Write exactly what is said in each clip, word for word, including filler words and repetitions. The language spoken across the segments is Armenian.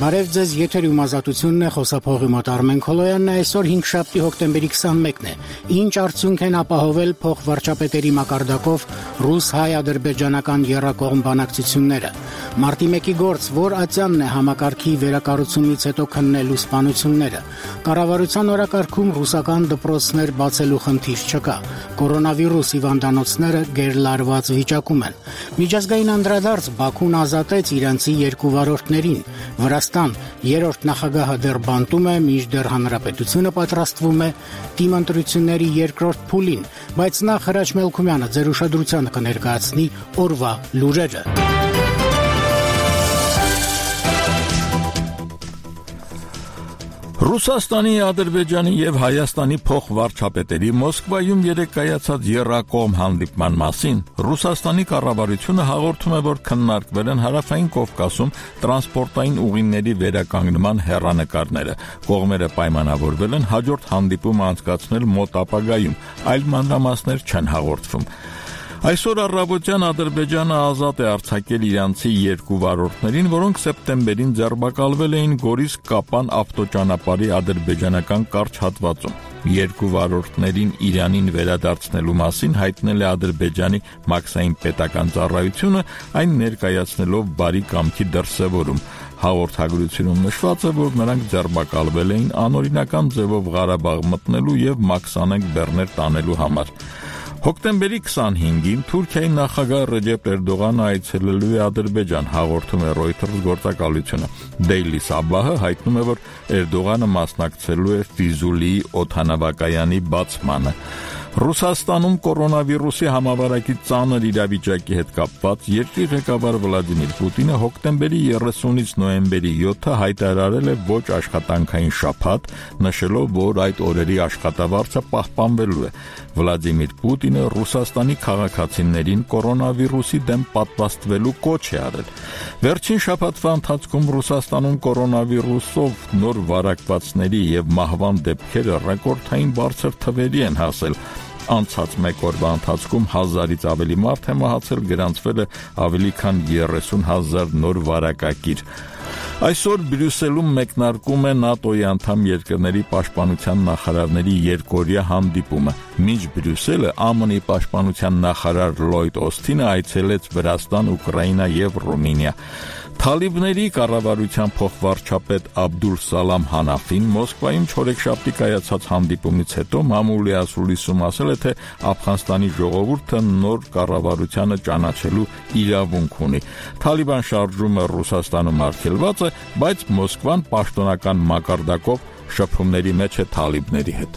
Բարև ձեզ, եթերում ազատությունն է, խոսափողի մոտ Արմեն Քոլոյանն է, այսօր հինգշաբթի հոկտեմբերի քսանմեկն է։ Ինչ արդյունք են ապահովել փոխվարչապետերի մակարդակով ռուս-հայ-ադրբեջանական եռակողմ բանակցությունները։ Մարտի մեկի գործ, որ ատյանն է համակարգի վերակառուցումից հետո քննելու սպանությունները։ Կառավարության օրակարգում ռուսական դպրոցներ բացելու խնդիր չկա։ Կորոնավիրուս հիվանդանոցները գերլարված վիճակում են։ Միջազգային անդրադարձ Բաքուն ազատեց իրենցի երկու վարորդներին։ Վրաստան երրորդ նախագահը դեռ բանտում է, մինչդեռ հանրապետությունը պատրաստվում է դիմընտրությունների երկրորդ փուլին, բայց նախ Հրաչ Մելքումյանը ձեր ուշադրությանը կներկայացնի օրվա լուրերը։ Ռուսաստանի, Ադրբեջանի եւ Հայաստանի փոխվարչապետերի Մոսկվայում երեկ կայացած եռակողմ հանդիպման մասին Ռուսաստանի կառավարությունը հաղորդում է, որ քննարկվել են Հարավային Կովկասում տրանսպորտային ուղիների վերականգնման հեռանկարները։ Կողմերը պայմանավորվել են հաջորդ հանդիպումը անցկացնել մոտ ապագայում, այլ մանրամասներ չեն հաղորդվում։ Այսօր առավոտյան Ադրբեջանը ազատ է արձակել իրանցի երկու վարորդներին, որոնք սեպտեմբերին ձերբակալվել էին Գորիս-Կապան ավտոճանապարհի ադրբեջանական կարճ հատվածում։ Երկու վարորդներին Իրանին վերադարձնելու մասին հայտնել է Ադրբեջանի մաքսային պետական ծառայությունը, այն ներկայացնելով բարի կամքի դրսևորում։ Հաղորդագրությունում նշված է, որ նրանք ձերբակալվել էին անօրինական ձևով Ղարաբաղ մտնելու եւ մաքսանենգ բեռներ տանելու համար։ Հոկտեմբերի քսանհինգին Թուրքիայի նախագահ Ռեջեփ Էրդողանը այցելելու է Ադրբեջան, հաղորդում է Reuters գործակալությունը։ Daily Sabah-ը հայտնում է, որ Էրդողանը մասնակցելու է Ֆիզուլիի օդանավակայանի բացմանը։ Ռուսաստանում կորոնավիրուսի համավարակի ծանր իրավիճակի հետ կապված երկրի ղեկավար Վլադիմիր Պուտինը հոկտեմբերի երեսունից նոյեմբերի յոթը հայտարարել է ոչ աշխատանքային շաբաթ, նշելով, որ այդ օրերի աշխատավարձը պահպանվելու է։ Վլադիմիր Պուտինը Ռուսաստանի քաղաքացիներին կորոնավիրուսի դեմ պատվաստվելու կոչ է արել։ Վերջին շաբաթվա ընթացքում Ռուսաստանում կորոնավիրուսով նոր վարակվածների եւ մահվան դեպքերը ռեկորդային բարձր թվերի են հասել։ Անցած մեկ օրվա ընթացքում հազարից ավելի մարդ է մահացել, գրանցվել է ավելի քան երեսուն հազար նոր վարակակիր։ Այսօր Բրյուսելում մեկնարկում է ՆԱՏՕ-ի անդամ երկրների պաշտպանության նախարարների երկօրյա հանդիպումը։ Մինչ Բրյուսելը ԱՄՆ-ի պաշտպանության նախարար Լլոյդ Օսթինը այցելեց Վրաստան, Ուկրաինա եւ Ռումինիա։ Թալիբների կառավարության փոխվարչապետ Աբդուլ Սալամ Հանաֆին Մոսկվայում չորեքշաբթի կայացած հանդիպումից հետո մամուլի ասուլիսում ասել է, թե Աֆղանստանի ժողովուրդը նոր կառավարությանը ճանաչելու իրավունք ունի։ Թալիբան շարժումը Ռուսաստանում արգելված է, բայց Մոսկվան պաշտոնական մակարդակով շփումների մեջ է թալիբների հետ։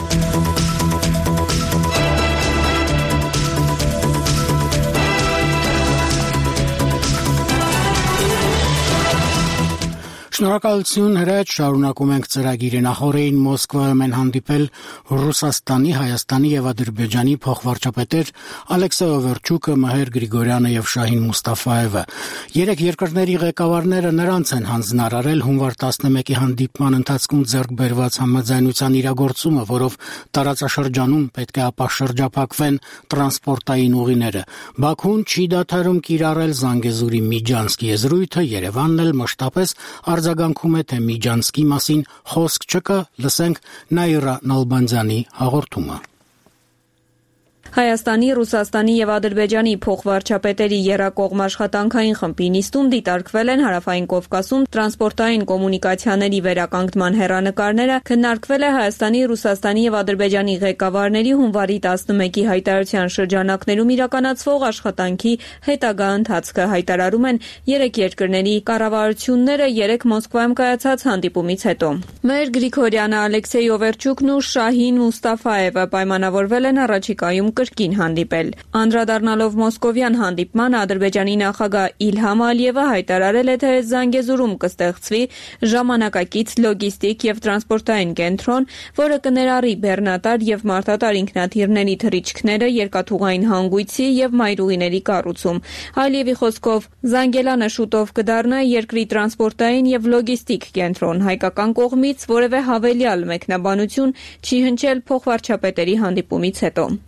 Շնորհակալություն Հրաչ, շարունակում ենք ծրագիրը։ Նախորդին Մոսկվայում են հանդիպել Ռուսաստանի, Հայաստանի եւ Ադրբեջանի փոխվարչապետեր Ալեքսեյ Օվերչուկը, Մհեր Գրիգորյանը եւ Շահին Մուստաֆաևը։ Երեք երկրների ղեկավարները նրանց են հանձնարարել հունվար տասնմեկի հանդիպման ընթացքում ձեռք բերված համաձայնության իրագործումը, որով տարածաշրջանում պետք է ապաշրջափակվեն տրանսպորտային ուղիները։ Բաքուն չի դադարում կիրառել Զանգեզուրի Միջանսկ եզրույթը, Երևանն էլ մշտապես արձագանքում է, թե Միջանսկի մասին խոսք չկա, լսենք Նաիրա Նալբանդյանի հաղորդումը։ Հայաստանի, Ռուսաստանի եւ Ադրբեջանի փոխվարչապետերի եռակողմ աշխատանքային խմբի նիստում դիտարկվել են Հարավային Կովկասում տրանսպորտային կոմունիկացիաների վերականգնման հեռանկարները, քննարկվել է Հայաստանի, Ռուսաստանի եւ Ադրբեջանի ղեկավարների հունվարի տասնմեկի հայտարարության շրջանակներում իրականացվող աշխատանքի հետագա ընթացքը, հայտարարում են երեք երկրների կառավարությունները երեք Մոսկվայում կայացած հանդիպումից հետո։ Մհեր Գրիգորյանը, Ալեքսեյ Օվերչուկն ու Շահին Մուստաֆաևը պայմանավորվել են առաջիկայում կրկին հանդիպել։ Անդրադառնալով մոսկովյան հանդիպմանը Ադրբեջանի նախագահ Իլհամ Ալիևը հայտարարել է, թե Զանգեզուրում կստեղծվի ժամանակակից լոգիստիկ եւ տրանսպորտային կենտրոն, որը կներառի բեռնատար եւ մարդատար ինքնաթիռների թռիչքները, երկաթուղային հանգույցի եւ մայրուղիների կառուցում։ Ալիևի խոսքով Զանգելանը շուտով կդառնա երկրի տրանսպորտային եւ լոգիստիկ կենտրոն։ Հայկական կողմից որևէ հավելյալ մեկնաբանություն չի հնչել փոխվարչապետերի հանդիպումից հետո։ Թե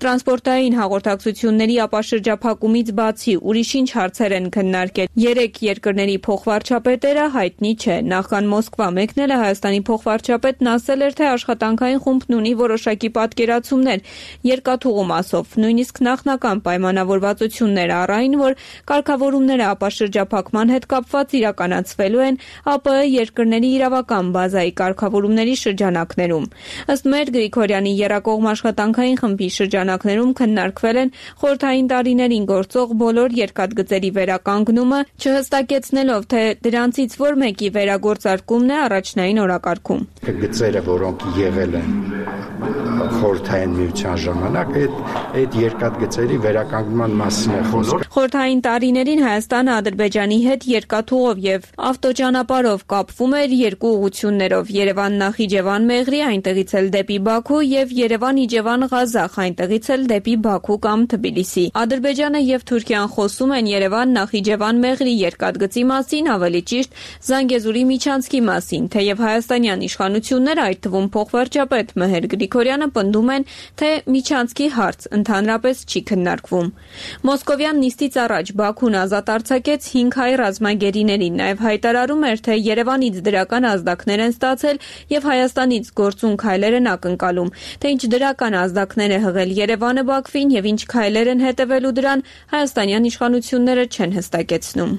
Տրանսպորտային հաղորդակցությունների ապաշրջափակումից բացի ուրիշ ինչ հարցեր են քննարկել։ Երեք երկրների փոխվարչապետերը հայտնի չէ։ Նախքան Մոսկվա մեկնելը Հայաստանի փոխվարչապետն ասել էր, թե աշխատանքային խումբն ունի որոշակի պատկերացումներ երկաթուղու մասով, նույնիսկ նախնական պայմանավորվածություններ առ այն, որ կարգավորումները ապաշրջափակման հետ կապված իրականացվելու են ԱՊՀ երկրների իրավական բազայի կարգավորումների շրջանակներում։ Ըստ մեր Գրիգորյանի եռակողմ աշխատանքային խմբի շրջանակներում քննարկվել են խորհրդային տարիներին գործող բոլոր երկաթգծերի վերականգնումը, չհստակեցնելով, թե դրանցից որ մեկի վերագործարկումն է առաջնային օրակարգում։ Գծերը, որոնք եղել են խորհրդային միության ժամանակ, այդ այդ երկաթգծերի վերականգնման մասին է խոսքը։ Խորհրդային տարիներին Հայաստանը Ադրբեջանի հետ երկաթուղով եւ ավտոճանապարհով կապվում էր երկու ուղություններով՝ Երևան-Նախիջևան մեղրի, այնտեղից էլ դեպի Բաքու եւ Երևան-Իջևան-Ղազախ, այնտեղից էլ դեպի Բաքու կամ Թբիլիսի։ Ադրբեջանը եւ Թուրքիան խոսում են Երևան-Նախիջևան մեղրի երկաթգծի մասին, ավելի ճիշտ Զանգեզուրի միջանցքի մասին, թեև հայաստանյան իշխանությունները, այդ թվում փոխվարչապետ Մհեր Գրիգորյանը, պնդում են, թե միջանցքի հարց ընդհանրապես չի քննարկվում։ Մոսկովյան նիստից առաջ Բաքուն ազատ արձակեց հինգ հայ ռազմագերիներին, նաև հայտարարում էր, թե Երևանից դրական ազդակներ են ստացել եւ Հայաստանից գործուն քայլեր են ակնկալում, թե ինչ դրական ազդակներ է հղել Երևանը Բաքվին եւ ինչ քայլեր են հետևելու դրան, հայաստանյան իշխանությունները չեն հստակեցնում։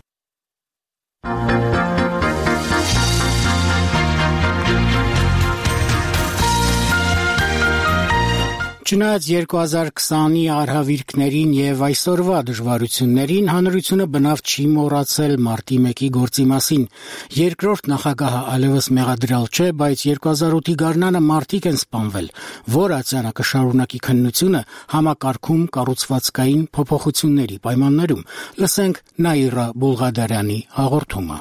Չնայած երկու հազար քսանի արհավիրքներին եւ այսօրվա դժվարություններին, հանրությունը բնավ չի մոռացել մարտի մեկի գործի մասին։ Երկրորդ նախագահը այլևս մեղադրյալ չէ, բայց երկու հազար ութի գարնանը մարտիկ են սպանվել, որ Ացյանը կշարունակի քննությունը համակարգում կառուցվածքային փոփոխությունների պայմաններում։ Լսենք Նաիրա Բուլղադարյանի հաղորդումը։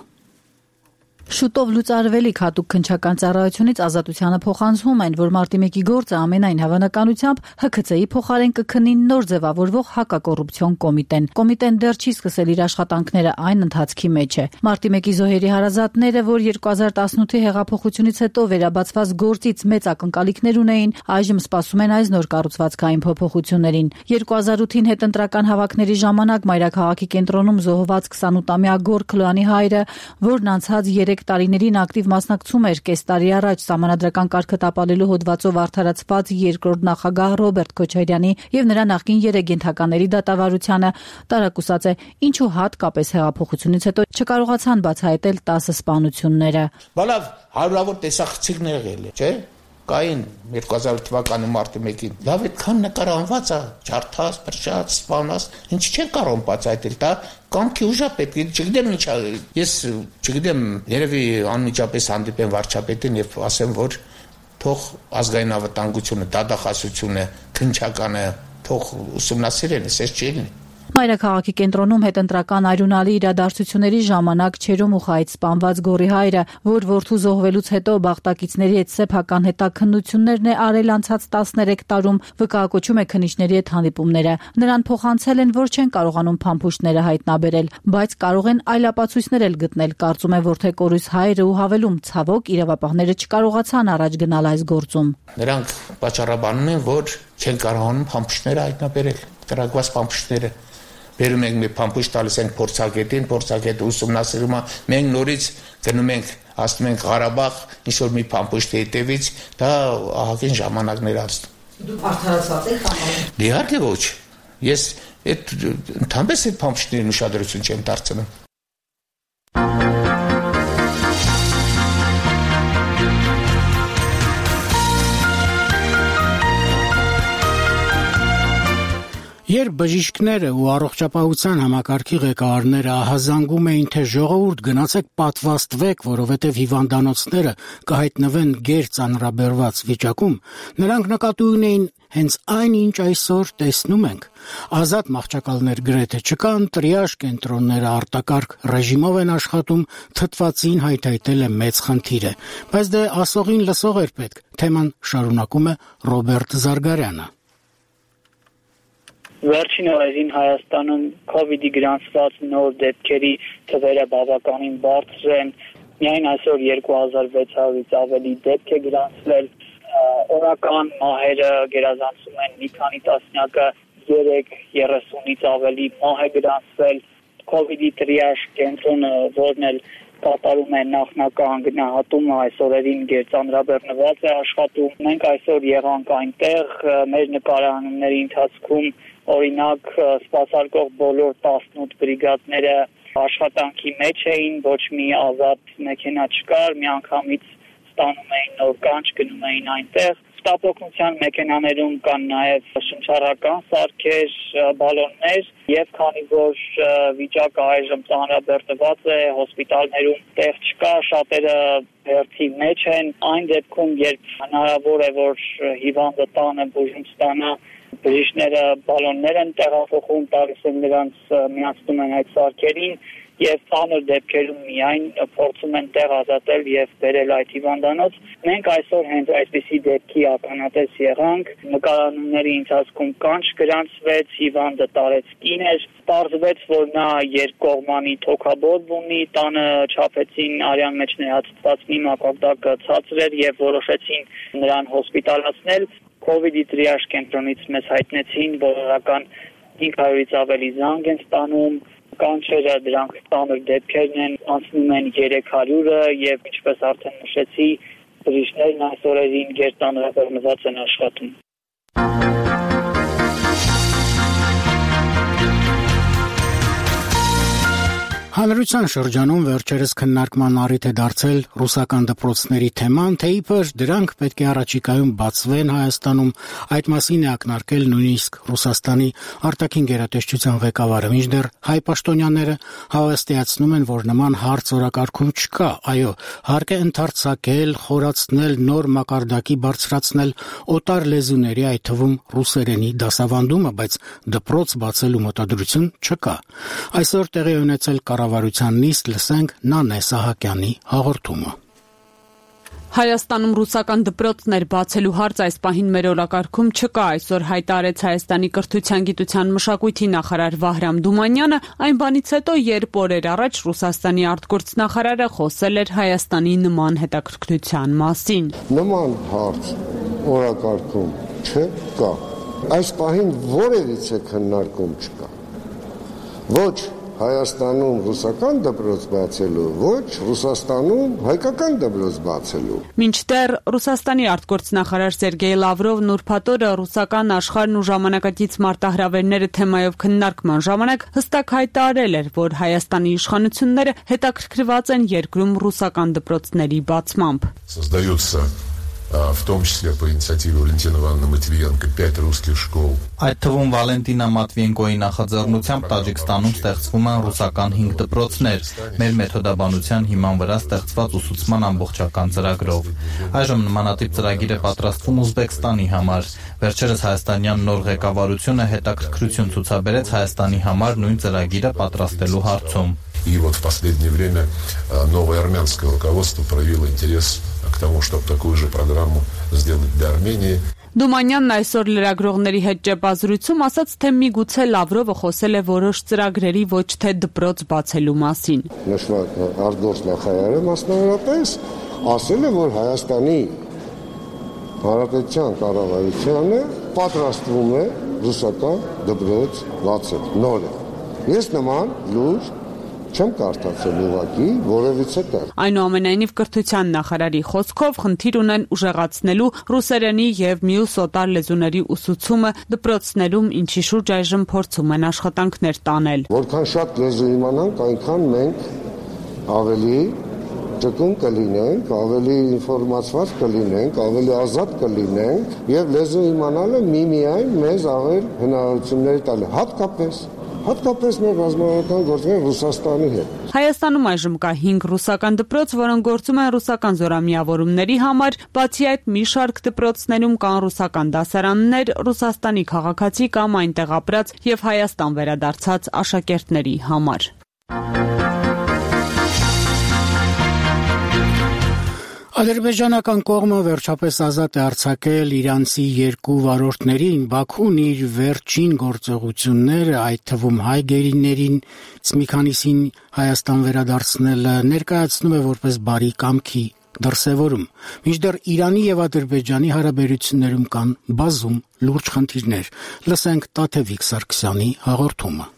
Շուտով լուծարվելիք հատուկ քննչական ծառայությունից ազատությանը փոխանցում են, որ մարտի մեկի գործը ամենայն հավանականությամբ Հ K C-ի փոխարեն կքննի նոր ձևավորվող հակակոռուպցիոն կոմիտեն։ Կոմիտեն դեռ չի սկսել իր աշխատանքները, այն ընթացքի մեջ է։ Մարտի մեկի զոհերի հարազատները, որ երկու հազար տասնութի հեղափոխությունից հետո վերաբացված գործից մեծ ակնկալիքներ ունեին, այժմ սպասում են այս նոր կառուցվածքային փոփոխություններին։ երկու հազար ութին հետընտրական հավաքների ժամանակ մայրաքաղաքի կենտրոնում զոհված քսանութամյա Գոր Քլոյանի հայրը, որն անցած երեք տարիներին ակտիվ մասնակցում էր կես տարի առաջ սահմանադրական կարգը տապալելու հոդվածով արդարացված երկրորդ նախագահ Ռոբերտ Քոչարյանի եւ նրա նախկին երեք ենթակաների դատավարությանը, տարակուսած է, ինչու հատկապես հեղափոխությունից հետո չկարողացան բացահայտել տասը սպանությունները։ Բալավ հարյուրավոր տեսախցիկներ եղել է, չէ՞։ Կային երկու հազար թվականի մարտի մեկին։ Լավ այդքան նկարանված է, ջարդած, փրշած, սպանած, ինչ չեն կարող բացահայտել, դա կամքի ուժ է պետք, չգիտեմ ինչ է։ Ես չգիտեմ, երևի անմիջապես հանդիպեմ վարչապետին եւ ասեմ, որ թող ազգային անվտանգությունը, դատախազությունը, քննչականը թող ուսումնասիրեն, այսպես չի լինի։ Մայրաքաղաքի կենտրոնում հետընտրական արյունալի իրադարձությունների ժամանակ Չերոմուխայից սպանված Գորի հայրը, որ որդու զոհվելուց հետո բախտակիցների հետ սեփական հետաքննություններն է արել անցած տասներեք տարում, վկայակոչում է քննիչների հետ հանդիպումները։ Նրան փոխանցել են, որ չեն կարողանում փամփուշտները հայտնաբերել, բայց կարող են այլ ապացույցներ էլ գտնել, կարծում է Որդեկորույս հայրը ու հավելում, ցավոք իրավապահները չկարողացան առաջ գնալ այս գործում։ Նրանք պատճառաբանում են, որ չեն կարողանում փամփուշտները հայտնաբերել, տրագված փամփուշտները։ Բերում ենք մի փամփուշտ տալիս ենք փորձագետին, փորձագետը ուսումնասիրում է, մենք նորից գնում ենք, ասում ենք Ղարաբաղ, ինչ որ մի փամփուշտի հետևից, դա ահագին ժամանակներ անցնում։ Դուք արդարացած եք համարում։ Իհարկե ոչ։ Ես այդ ընդհանրապես այդ փամփուշտներին ուշադրություն չեմ դարձնում։ Երբ բժիշկները ու առողջապահության համակարգի ղեկավարները ահազանգում էին, թե ժողովուրդ գնացեք պատվաստվեք, որովհետև հիվանդանոցները կհայտնվեն գեր ծանրաբերված վիճակում, նրանք նկատի ունեին հենց այն, ինչ այսօր տեսնում ենք։ Ազատ մահճակալներ գրեթե չկան, տրիաժ կենտրոնները արտակարգ ռեժիմով են աշխատում, թթվածին հայթայթել է մեծ խնդիր է, բայց դե ասողին լսող էր պետք, թեման շարունակում է Ռոբերտ Զարգարյանը։ Վերջին օրերին Հայաստանում COVID-ի գրանցված նոր դեպքերի թվերը բավականին բարձր են։ Միայն այսօր երկու հազար վեց հարյուրից ավելի դեպք է գրանցվել։ օրական մահերը գերազանցում են մի քանի տասնյակը, երեք երեսունից ավելի մահ է գրանցվել, COVID-ի տրիաժ կենտրոնը, որն էլ կատարում է նախնական գնահատումը, այս օրերին գերծանրաբեռնված է աշխատում։ Մենք այսօր եղանք այնտեղ, մեր նկարահանումների ընթացքում օրինակ սպասարկող բոլոր տասնութ բրիգադները աշխատանքի մեջ էին, ոչ մի ազատ մեքենա չկար, միանգամից ստանում էին նոր կանչ, գնում էին այնտեղ։ Շտապօգնության մեքենաներում կան նաև շնչառական սարքեր, բալոններ եւ քանի որ վիճակը այժմ ծանրաբեռնված է, հոսպիտալներում տեղ չկա, շատերը հերթի մեջ են, այն դեպքում երբ հնարավոր է որ հիվանդը տանը բուժում ստանա, բժիշկները բալոններ են տեղափոխում, տալիս են նրանց միացնում են այդ սարքերին եւ ծանր դեպքերում միայն փորձում են տեղ ազատել եւ բերել այդ հիվանդանոց։ Մենք այսօր հենց այսպիսի դեպքի ականատես եղանք, նկարահանումների ընթացքում կանչ գրանցվեց, հիվանդը տարեց կին էր, պարզվեց, որ նա երկկողմանի թոքաբորբ ունի, տանը չափեցին արյան մեջ ներհատված մի մակարդակը ցածր էր եւ որոշեցին նրան հոսպիտալացնել։ COVID-ի տրիաժ կենտրոնից մեզ հայտնեցին, որ օրական հինգ հարյուրից ավելի զանգ են ստանում, կանչերը դրանք ծանր դեպքերն են, անցնում են երեք հարյուրը եւ ինչպես արդեն նշեցի, բժիշկներն այս օրերին գերծանրաբեռնված են աշխատում։ Հանրության շրջանում վերջերս քննարկման առիթ է դարձել ռուսական դպրոցների թեման, թե իբր դրանք պետք է առաջիկայում բացվեն Հայաստանում, այդ մասին է ակնարկել նույնիսկ Ռուսաստանի արտաքին գերատեսչության ղեկավարը, մինչդեռ հայ պաշտոնյաները հավաստիացնում են, որ նման հարց օրակարգում չկա, այո, հարկ է ընդարձակել, խորացնել, նոր մակարդակի բարձրացնել օտար լեզուների, այդ թվում ռուսերենի դասավանդումը, բայց դպրոց բացելու մտադրություն չկա։ Այսօր տեղի ունեցել կառավարության նիստ, լսենք Նանե Սահակյանի հաղորդումը։ Հայաստանում ռուսական դպրոցներ բացելու հարց այս պահին մեր օրակարգում չկա, այսօր հայտարարեց Հայաստանի կրթության, գիտության, մշակույթի նախարար Վահրամ Դումանյանը, այն բանից հետո, երբ օրեր առաջ Ռուսաստանի արտգործնախարարը խոսել էր Հայաստանի նման հետաքրքրության մասին։ Նման հարց օրակարգում չկա։ Այս պահին որևիցե քննարկում չկա։ Ոչ Հայաստանում ռուսական դպրոց բացելու, ոչ Ռուսաստանում հայկական դպրոց բացելու։ Մինչդեռ Ռուսաստանի արտգործնախարար Սերգեյ Լավրովն ուրբաթ օրը ռուսական աշխարհն ու ժամանակակից մարտահրավերները թեմայով քննարկման ժամանակ հստակ հայտարարել էր, որ Հայաստանի իշխանությունները հետաքրքրված են երկրում ռուսական դպրոցների բացմամբ։ В том числе по инициативе Валентины Ивановны Матвиенко пять русских школ. Այդ թվում Վալենտինա Մատվիենկոյի նախաձեռնությամբ Տաջիկստանում ստեղծվում են ռուսական հինգ դպրոցներ, մեր մեթոդաբանության հիման վրա ստեղծված ուսուցման ամբողջական ծրագրով։ Այժմ նմանատիպ ծրագիր է պատրաստվում Ուզբեկստանի համար։ Վերջերս հայաստանյան նոր ղեկավարությունը հետաքրքրություն ցուցաբերեց Հայաստանի համար նույն ծրագիրը պատրաստելու հարցում։ И вот в последнее время новое армянское руководство проявило интерес к тому, чтобы такую же программу сделать для Армении. Դումանյանն այսօր լրագրողների հետ ճեպազրույցում ասաց, թե միգուցե Լավրովը խոսել է որոշ ծրագրերի ոչ թե դպրոց բացելու մասին։ Նշված արտգործնախարարը մասնավորապես ասել է, որ Հայաստանի Հանրապետության կառավարությունը պատրաստվում է ռուսական դպրոց բացել նորը։ Ես նման լուր չեմ կարդացել ուղղակի որևիցե տեղ։ Այնուամենայնիվ կրթության նախարարի խոսքով խնդիր ունեն ուժեղացնելու ռուսերենի եւ մյուս օտար լեզուների ուսուցումը դպրոցներում, ինչի շուրջ այժմ փորձում են աշխատանքներ տանել։ Որքան շատ լեզու իմանանք, այնքան մենք ավելի ճկուն կլինենք, ավելի ինֆորմացված կլինենք, ավելի ազատ կլինենք եւ լեզու իմանալը միմիայն մեզ ավել հնարավորություններ տալու, հատկապես Հատկապես մեր ռազմավարական գործերը Ռուսաստանի հետ։ Հայաստանում այժմ կա հինգ ռուսական դպրոց, որոնք գործում են ռուսական զորամիավորումների համար, բացի այդ մի շարք դպրոցներում կան ռուսական դասարաններ, Ռուսաստանի քաղաքացի կամ այնտեղ ապրած եւ Հայաստան վերադարձած աշակերտների համար։ Ադրբեջանական կողմը վերջապես ազատ է արձակել իրանցի երկու վարորդներին, Բաքուն իր վերջին գործողությունները, այդ թվում հայ գերիներին մի քանիսին Հայաստան վերադարձնելը ներկայացնում է որպես բարի կամքի դրսևորում։ Մինչդեռ Իրանի եւ Ադրբեջանի հարաբերություններում կան բազում լուրջ խնդիրներ։ Լսենք Տաթևիկ Սարգսյանի հաղորդումը։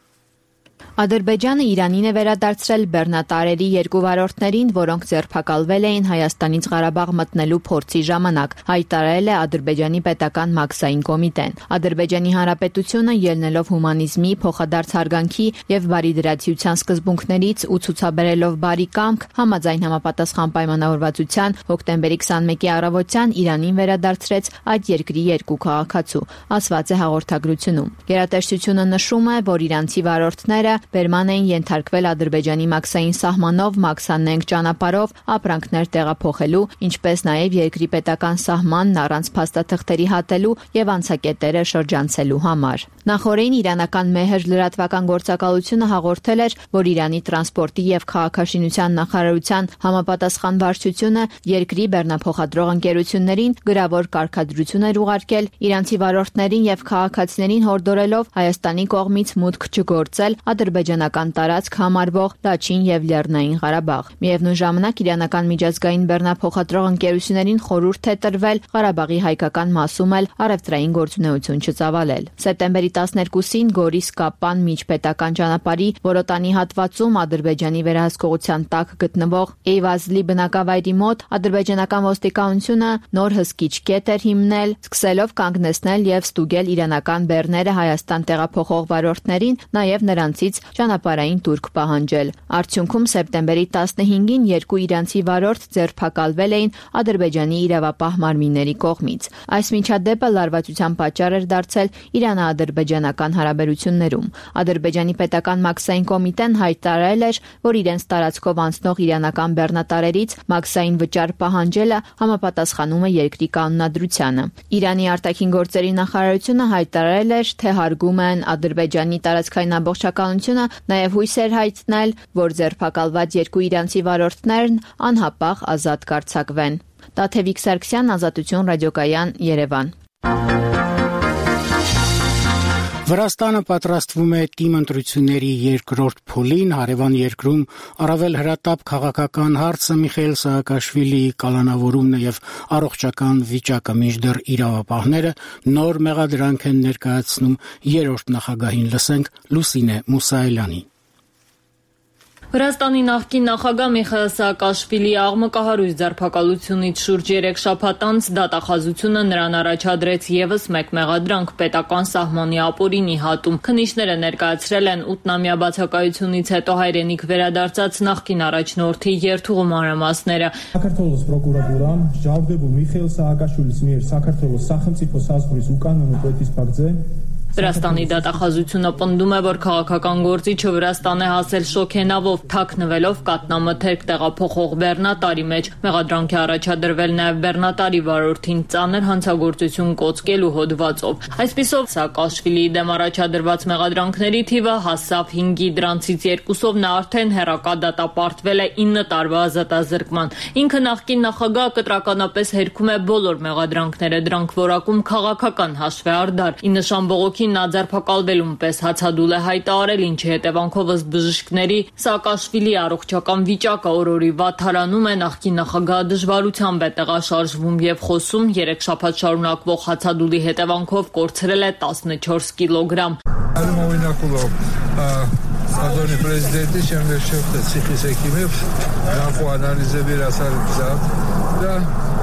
Ադրբեջանը Իրանին է վերադարձրել բեռնատարերի երկու վարորդներին, որոնք ձերբակալվել էին Հայաստանից Ղարաբաղ մտնելու փորձի ժամանակ, հայտարարել է Ադրբեջանի պետական մաքսային կոմիտեն։ Ադրբեջանի Հանրապետությունը ելնելով հումանիզմի, փոխադարձ հարգանքի եւ բարիդրացիության սկզբունքներից ու ցուցաբերելով բարի կամք, համաձայն համապատասխան պայմանավորվածության հոկտեմբերի քսանմեկի առավոտյան Իրանին վերադարձրեց այդ երկրի երկու քաղաքացու, ասված է հաղորդագրությունում։ Գերատեսչությունը նշում է, որ իրանցի վարորդները բերման էին ենթարկվել Ադրբեջանի մաքսային սահմանով մաքսանենգ ճանապարհով ապրանքներ տեղափոխելու, ինչպես նաև երկրի պետական սահմանն առանց փաստաթղթերի հատելու եւ անցակետերը շրջանցելու համար։ Նախորդին իրանական Մեհր լրատվական գործակալությունը հաղորդել էր, որ Իրանի տրանսպորտի եւ քաղաքաշինության նախարարության համապատասխան վարչությունը երկրի բեռնափոխադրող ընկերություններին գրավոր կարգադրություն էր ուղարկել իրանցի վարորդներին եւ քաղաքացիներին հորդորելով Հայաստանի կողմից մուտք չգործել ադրբեջանական տարածք համարվող Լաչին եւ Լեռնային Ղարաբաղ։ Միևնույն ժամանակ իրանական միջազգային բեռնափոխադրող ընկերություններին խորհուրդ է տրվել Ղարաբաղի հայկական մասում էլ առևտրային գործունեություն չծավալել։ Սեպտեմբերի տասներկուսին Գորիս-Կապան միջպետական ճանապարհի Որոտանի հատվածում Ադրբեջանի վերահսկողության տակ գտնվող Էյվազլի բնակավայրի մոտ ադրբեջանական ոստիկանությունը նոր հսկիչ կետ էր հիմնել, սկսելով կանգնեցնել եւ ստուգել իրանական բեռները Հայաստան տեղափոխող վարորդներին, նաեւ նրանցից ճանապարհային տուրք պահանջել։ Արդյունքում սեպտեմբերի տասնհինգին երկու իրանցի վարորդ ձերբակալվել էին Ադրբեջանի իրավապահ մարմինների կողմից։ Այս միջադեպը լարվածության պատճառ էր դարձել Իրано-ադրբեջանական հարաբերություններում։ Ադրբեջանի պետական մաքսային կոմիտեն հայտարարել էր, որ իրենց տարածքով անցնող իրանական բեռնատարերից մաքսային վճար պահանջելը համապատասխանում է երկրի կանոնադրությանը։ Իրանի արտաքին գործերի նախարարությունը հայտարարել էր, թե հարգում են Ադրբեջանի տարածքային ամբողջականությունը, նաև հույս էր հայտնել, որ ձերբակալված երկու իրանցի վարորդներն անհապաղ ազատ կարձակվեն։ Տաթևիկ Սարգսյան, Ազատություն ռադիոկայան, Երևան։ Վրաստանը պատրաստվում է թիմ ընտրությունների երկրորդ փուլին, հարևան երկրում առավել հրատապ քաղաքական հարցը Միխայիլ Սահակաշվիլիի կալանավորումն եւ առողջական վիճակը, մինչդեռ իրավապահները նոր մեղադրանք են ներկայացնում երրորդ նախագահին։ Լսենք Լուսինե Մուսայելյանի։ Վրաստանի նախկին նախագահ Միխայիլ Սահակաշվիլիի աղմկահարույց ձերբակալությունից շուրջ երեք շաբաթ անց դատախազությունը նրան առաջադրեց եւս մեկ մեղադրանք պետական սահմանի ապօրինի հատում։ Քննիչները ներկայացրել են ութնամյա բացակայությունից հետո հայրենիք վերադարձած նախկին առաջնորդի երթուղու մանրամասները։ Საქართველოს პროკურატურამ ჯავდებულ Միխայիլ Սահակաշვილის მიერ საქართველოს სახელმწიფო საზღვრის უკანონო კვეთის ფაქტზე Վրաստանի դատախազությունը պնդում է, որ քաղաքական գործիչը Վրաստան է հասել շոքենավով, թաքնվելով կատնամթերք տեղափոխող բեռնատարի մեջ։ Մեղադրանք է առաջադրվել նաև բեռնատարի վարորդին ծանր հանցագործություն կոծկելու հոդվածով։ Այսպիսով Սահակաշվիլիի դեմ առաջադրված մեղադրանքների թիվը հասավ հինգի, դրանցից երկուսով նա արդեն հեռակա դատապարտվել է ինը տարվա ազատազրկման։ Ինքը նախկին նախագահը կտրականապես հերքում է բոլոր մեղադրանքները, դրանք որակում քաղաքական հաշվեհարդար։ Ի նշան բողոքի նա ձերբակալվելուն պես հացադուլ է հայտարարել, ինչի հետևանքով ըստ բժիշկների Սահակաշվիլիի առողջական վիճակը օր-օրի վատթարանում է, նախկին նախագահը դժվարությամբ է տեղաշարժվում եւ խոսում, երեք շաբաթ շարունակվող հացադուլի հետևանքով կորցրել է տասնչորս կիլոգրամ։ Adoni prezidenti შემდგომში ციხის ექიმებს ნახო ანალიზები რასაც გზავთ და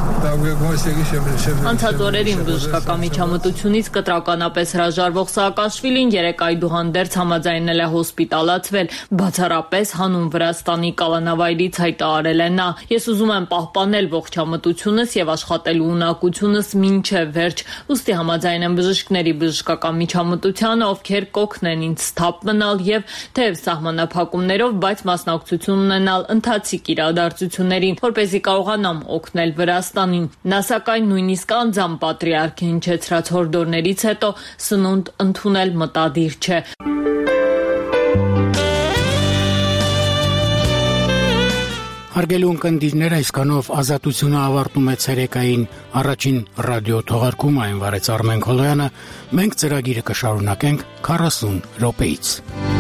Անցած օրերին բժշկական միջամտությունից կտրականապես հրաժարվող Սահակաշվիլին երեկ այդուհանդերձ համաձայնել է հոսպիտալացվել, բացառապես հանուն Վրաստանի կալանավայրից հայտարարել է նա. Ես ուզում եմ պահպանել ողջամտությունս եւ աշխատելու ունակությունս մինչեւ վերջ, ուստի համաձայն եմ բժիշկների բժշկական միջամտությանը, ովքեր կօգնեն ինձ սթափ մնալ եւ թեև սահմանափակումներով, բայց մասնակցություն ունենալ ընթացիկ իրադարձություններին, որպեսզի կարողանամ օգնել Վրաստան. Նա սակայն նույնիսկ անձամբ պատրիարքի հնչեցրած հորդորներից հետո սնունդ ընդունել մտադիր չէ։ Հարգելի ունկնդիրներ, այսքանով Ազատությունը ավարտում է ցերեկային առաջին ռադիո թողարկումը, այն վարեց Արմեն Քոլոյանը։ Մենք ծրագիրը կշարունակենք քառասուն րոպեից։